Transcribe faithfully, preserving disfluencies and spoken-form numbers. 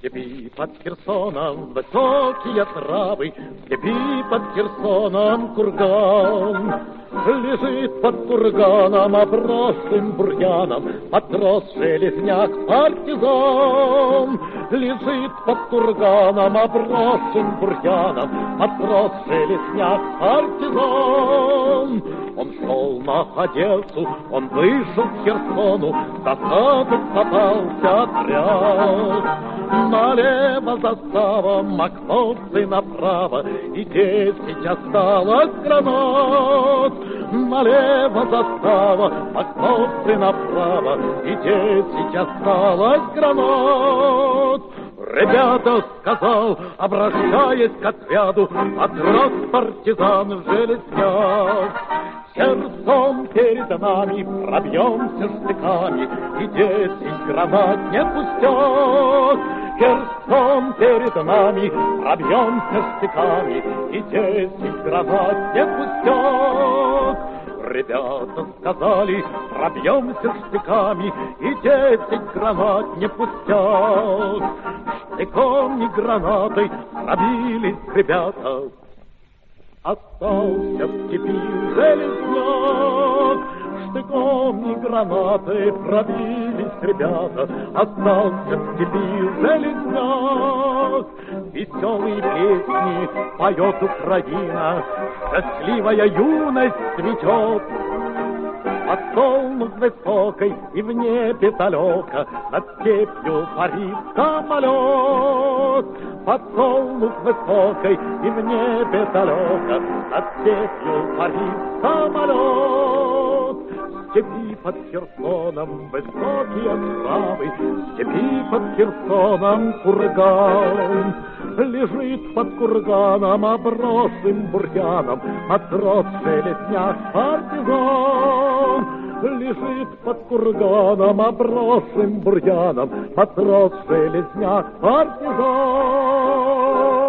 степи под Херсоном высокие травы, в степи под Херсоном курган. Лежит под курганом, обросшим бурьяном, матрос железняк партизан. Лежит под курганом, обросшим бурьяном, матрос железняк партизан. Он шел на Одессу, он вышел к Херсону, в засаду попался отряд. Налево застава, макновцы направо, и десять осталось гранат. Налево застава, макновцы направо, и десять осталось гранат. Ребята, сказал, обращаясь к отряду, матрос партизан железняк. Херсон перед нами, пробьемся штыками, и десять гранат не пустят. Херсон перед нами, пробьемся штыками, и десять гранат не пустят. Ребята сказали, пробьемся штыками, и десять гранат не пустят. Штыком и гранатой пробились ребята. Остался в степи железняк. Штыком и гранатой пробились ребята. Остался в степи железняк. Веселые песни поет Украина, счастливая юность цветет. Подсолнух высокой и в небе далеко над степью парит самолет. Подсолнух высокой и в небе далеко над степью парит самолет. В степи под Херсоном высокие травы, в степи под Херсоном курган. Лежит под курганом, обросшим бурьяном, матрос железняк партизан. Лежит под курганом, обросшим бурьяном, матрос железняк партизан.